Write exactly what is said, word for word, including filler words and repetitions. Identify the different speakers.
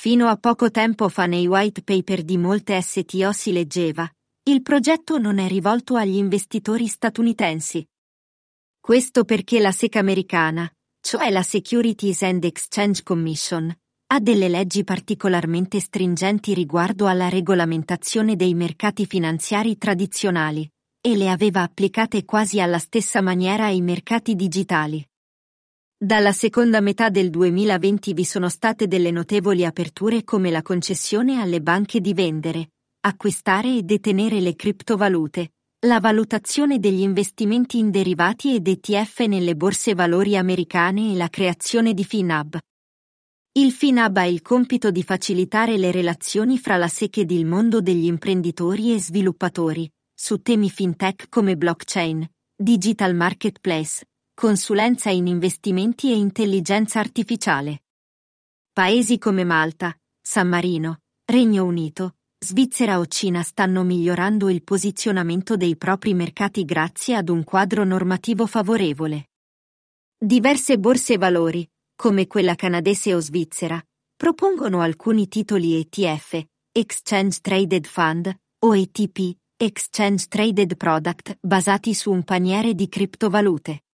Speaker 1: Fino a poco tempo fa nei white paper di molte S T O si leggeva: il progetto non è rivolto agli investitori statunitensi. Questo perché la S E C americana, cioè la Securities and Exchange Commission, ha delle leggi particolarmente stringenti riguardo alla regolamentazione dei mercati finanziari tradizionali, e le aveva applicate quasi alla stessa maniera ai mercati digitali. Dalla seconda metà del duemilaventi vi sono state delle notevoli aperture come la concessione alle banche di vendere, acquistare e detenere le criptovalute, la valutazione degli investimenti in derivati ed E T F nelle borse valori americane e la creazione di FinHub. Il FinHub ha il compito di facilitare le relazioni fra la S E C ed il mondo degli imprenditori e sviluppatori, su temi fintech come blockchain, digital marketplace, consulenza in investimenti e intelligenza artificiale. Paesi come Malta, San Marino, Regno Unito, Svizzera o Cina stanno migliorando il posizionamento dei propri mercati grazie ad un quadro normativo favorevole. Diverse borse valori, come quella canadese o svizzera, propongono alcuni titoli E T F, Exchange Traded Fund, o E T P, Exchange Traded Product, basati su un paniere di criptovalute.